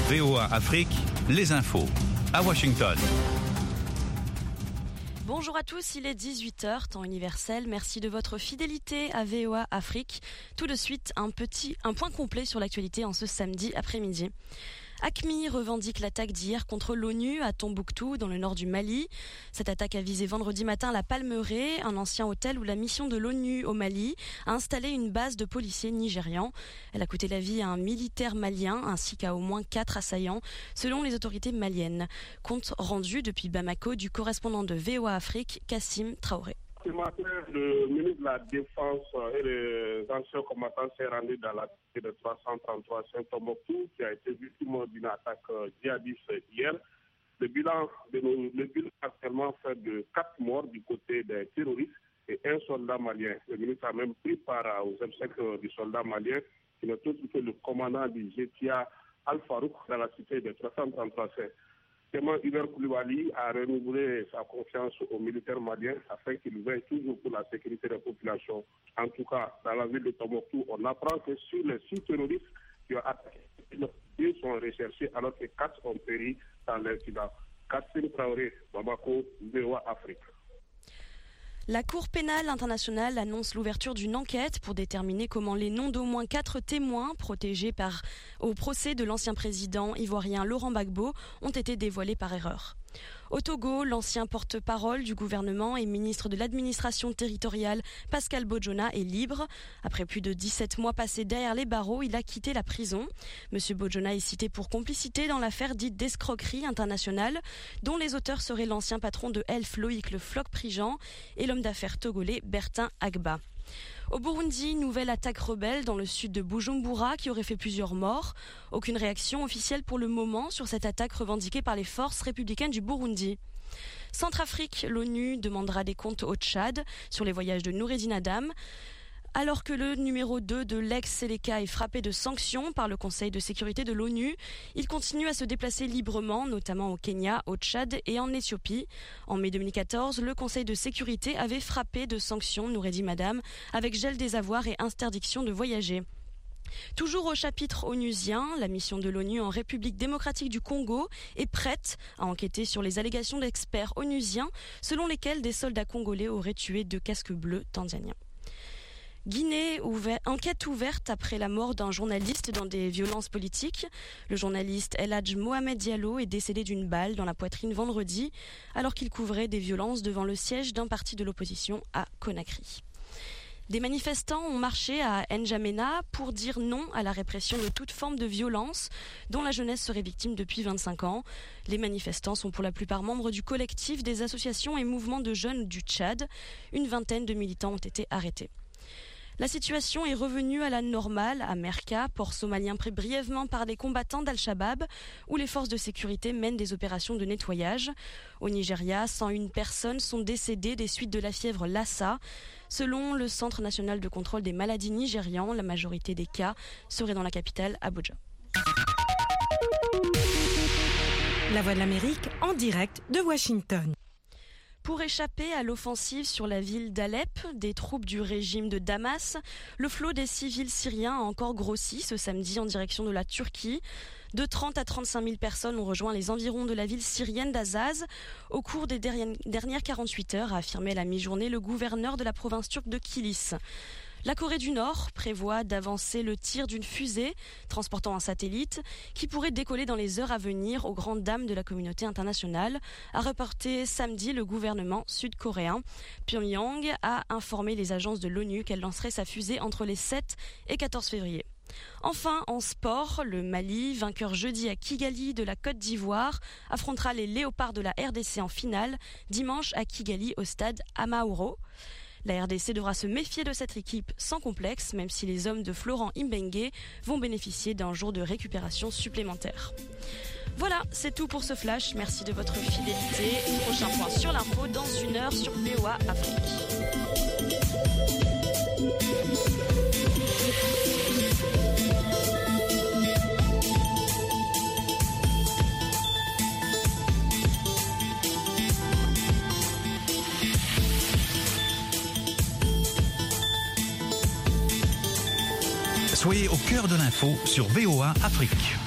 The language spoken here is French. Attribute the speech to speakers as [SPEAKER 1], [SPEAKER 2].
[SPEAKER 1] VOA Afrique, les infos. À Washington.
[SPEAKER 2] Bonjour à tous, il est 18h, temps universel. Merci de votre fidélité à VOA Afrique. Tout de suite, un point complet sur l'actualité en ce samedi après-midi. AQMI revendique l'attaque d'hier contre l'ONU à Tombouctou, dans le nord du Mali. Cette attaque a visé vendredi matin la Palmeraie, un ancien hôtel où la mission de l'ONU au Mali a installé une base de policiers nigérians. Elle a coûté la vie à un militaire malien ainsi qu'à au moins 4 assaillants, selon les autorités maliennes. Compte rendu depuis Bamako du correspondant de VOA Afrique, Kassim Traoré.
[SPEAKER 3] Ce matin, le ministre de la Défense et les anciens combattants s'est rendu dans la cité de 333 Saint-Tombouctou, qui a été victime d'une attaque djihadiste hier. Le bilan actuellement fait de 4 morts du côté des terroristes et un soldat malien. Le ministre a même pris part aux obsèques du soldat malien, qui n'est autre que le commandant du GTA Al-Farouk dans la cité de 333 Saint. Hubert Koulibaly a renouvelé sa confiance aux militaires maliens afin qu'ils veillent toujours pour la sécurité des populations. En tout cas, dans la ville de Tombouctou, on apprend que sur les 6 terroristes qui ont attaqué, ils sont recherchés alors que 4 ont péri dans l'incident. Kassim Traoré, Bamako, VOA Afrique.
[SPEAKER 2] La Cour pénale internationale annonce l'ouverture d'une enquête pour déterminer comment les noms d'au moins 4 témoins protégés au procès de l'ancien président ivoirien Laurent Gbagbo ont été dévoilés par erreur. Au Togo, l'ancien porte-parole du gouvernement et ministre de l'administration territoriale Pascal Bojona est libre. Après plus de 17 mois passés derrière les barreaux, il a quitté la prison. Monsieur Bojona est cité pour complicité dans l'affaire dite d'escroquerie internationale, dont les auteurs seraient l'ancien patron de Elf Loïc Le Floch-Prigent et l'homme d'affaires togolais Bertin Agba. Au Burundi, nouvelle attaque rebelle dans le sud de Bujumbura qui aurait fait plusieurs morts. Aucune réaction officielle pour le moment sur cette attaque revendiquée par les forces républicaines du Burundi. Centrafrique, l'ONU demandera des comptes au Tchad sur les voyages de Noureddine Adam. Alors que le numéro 2 de l'ex-Seleka est frappé de sanctions par le Conseil de sécurité de l'ONU, il continue à se déplacer librement, notamment au Kenya, au Tchad et en Éthiopie. En mai 2014, le Conseil de sécurité avait frappé de sanctions Noureddine Adam avec gel des avoirs et interdiction de voyager. Toujours au chapitre onusien, la mission de l'ONU en République démocratique du Congo est prête à enquêter sur les allégations d'experts onusiens selon lesquels des soldats congolais auraient tué 2 casques bleus tanzaniens. Guinée, enquête ouverte après la mort d'un journaliste dans des violences politiques. Le journaliste El Hadj Mohamed Diallo est décédé d'une balle dans la poitrine vendredi alors qu'il couvrait des violences devant le siège d'un parti de l'opposition à Conakry. Des manifestants ont marché à N'Djamena pour dire non à la répression de toute forme de violence dont la jeunesse serait victime depuis 25 ans. Les manifestants sont pour la plupart membres du collectif des associations et mouvements de jeunes du Tchad. Une vingtaine de militants ont été arrêtés. La situation est revenue à la normale à Merka, port somalien pris brièvement par des combattants d'Al-Shabaab, où les forces de sécurité mènent des opérations de nettoyage. Au Nigeria, 101 personnes sont décédées des suites de la fièvre Lassa. Selon le Centre national de contrôle des maladies nigérian, la majorité des cas seraient dans la capitale, Abuja.
[SPEAKER 4] La Voix de l'Amérique en direct de Washington.
[SPEAKER 2] Pour échapper à l'offensive sur la ville d'Alep des troupes du régime de Damas, le flot des civils syriens a encore grossi ce samedi en direction de la Turquie. De 30 à 35 000 personnes ont rejoint les environs de la ville syrienne d'Azaz au cours des dernières 48 heures, a affirmé à la mi-journée le gouverneur de la province turque de Kilis. La Corée du Nord prévoit d'avancer le tir d'une fusée transportant un satellite qui pourrait décoller dans les heures à venir aux grandes dames de la communauté internationale, a reporté samedi le gouvernement sud-coréen. Pyongyang a informé les agences de l'ONU qu'elle lancerait sa fusée entre les 7 et 14 février. Enfin, en sport, le Mali, vainqueur jeudi à Kigali de la Côte d'Ivoire, affrontera les Léopards de la RDC en finale dimanche à Kigali au stade Amaouro. La RDC devra se méfier de cette équipe sans complexe, même si les hommes de Florent Imbengue vont bénéficier d'un jour de récupération supplémentaire. Voilà, c'est tout pour ce flash. Merci de votre fidélité. Prochain point sur l'info dans 1 heure sur VOA Afrique.
[SPEAKER 1] Soyez au cœur de l'info sur VOA Afrique.